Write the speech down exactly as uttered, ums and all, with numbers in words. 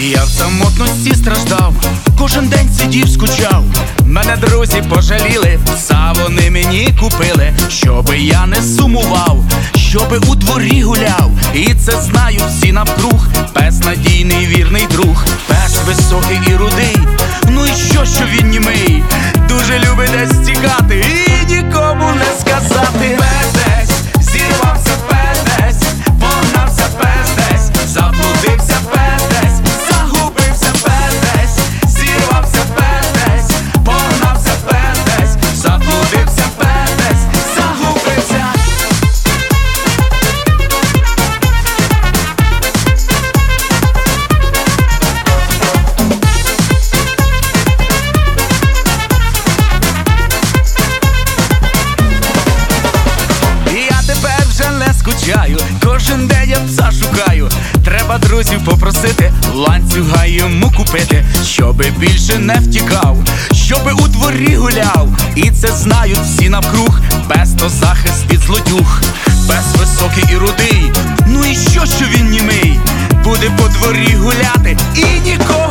Я в самотності страждав, кожен день сидів, скучав. Мене друзі пожаліли, пса вони мені купили, щоби я не сумував, щоби у дворі гуляв. І це знають всі навкруг, пес надійний, вірний друг. Пес високий і рудий, ну і що, що він німий, дуже любить десь тікати і нікому не сказати. Пес десь зірвався, пес десь погнався, пес десь заблудився, пес десь загубився, пес десь зірвався, пес десь погнався, пес десь заблудився, пес десь загубився. Кожен день я пса шукаю, треба друзів попросити, ланцюга йому купити, щоби більше не втікав, щоби у дворі гуляв. І це знають всі навкруг, пес то захист від злодюг. Пес високий і рудий, ну і що, що він німий, буде по дворі гуляти і ніколи